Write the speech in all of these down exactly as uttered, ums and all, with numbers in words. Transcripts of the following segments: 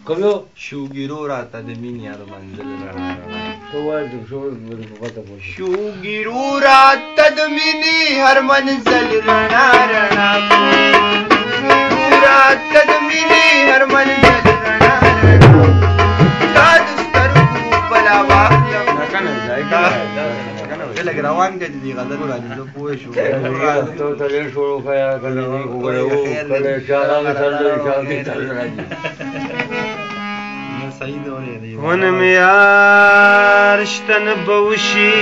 کوم یو شوګیرو راته د مینې د منزل رڼا رڼا ته وایې چې شو پته پوه شوګیرو راته د مینې هر منزل رڼا رڼا شوګیرو راته د مینې هر منزل رڼا رڼا تا د سترګو بلا واخلم لږ روان دی دې غزل باندې زه پوه شو ته ته ډېر شروع کړه کله دې وګړو کله شاګه سره شاګه سره راځي صحیح دی اورې ون میار شتن بوشي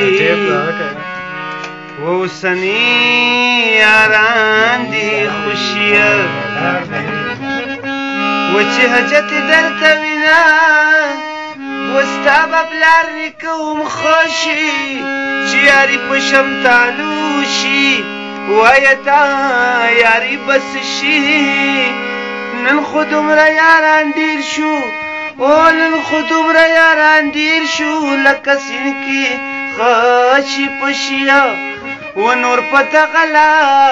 ووسنی یاران دی خوشیه وچی حجت درته وینا وستا ببلار نکوم خوشی چی یاری پشم تالوشی وایتا یاری بس شی نن خودم را یاران دیر شو او نن خودم را یاران دیر شو لکسین کی خاشی پشیا و نور پتا غلا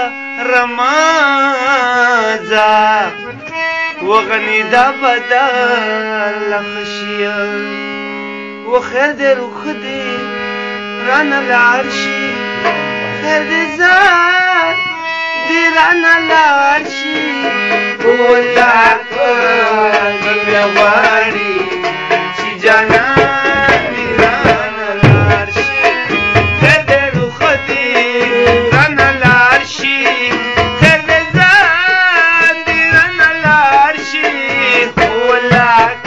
رمازا وغنی دا بدل لخشیا وخير دي رخدي رانا العرشي خير دي زاد دي رانا العرشي والعقل يا واري شي جانا دي رانا العرشي خير دي رخدي رانا العرشي خير دي زاد دي رانا العرشي والعقل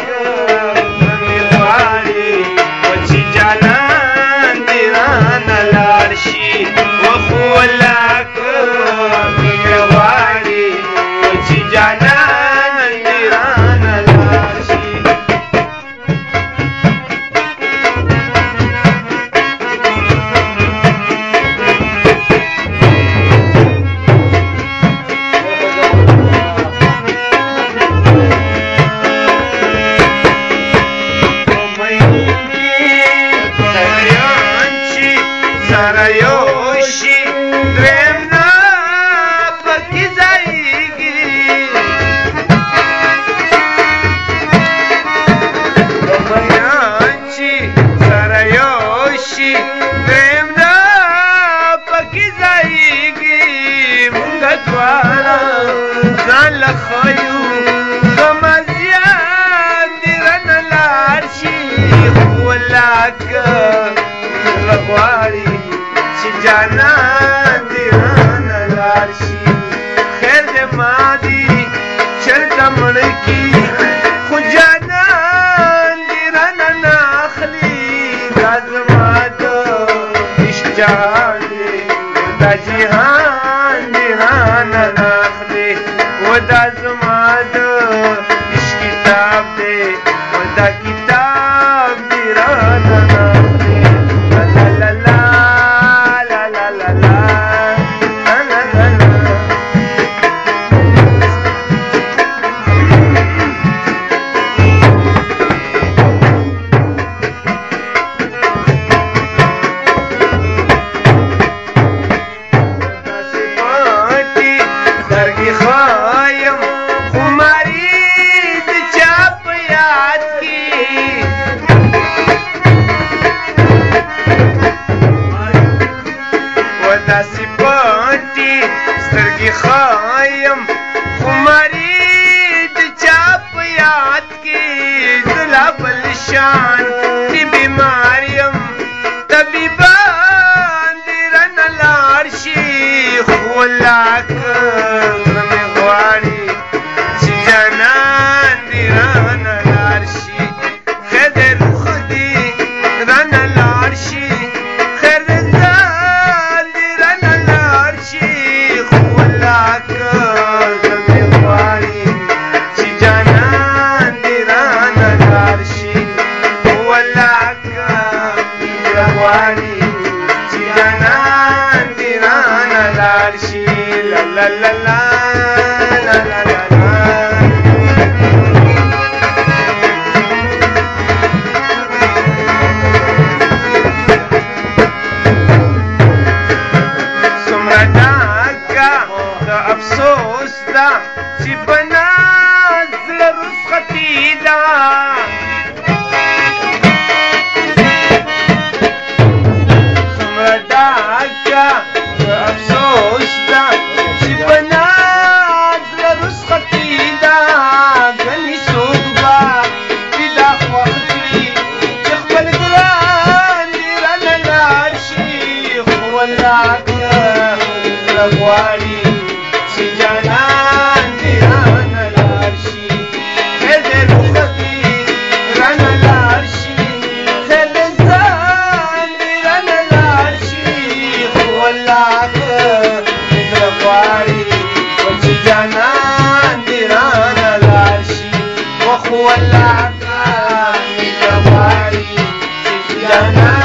خو الله کا می غواړي چې جانا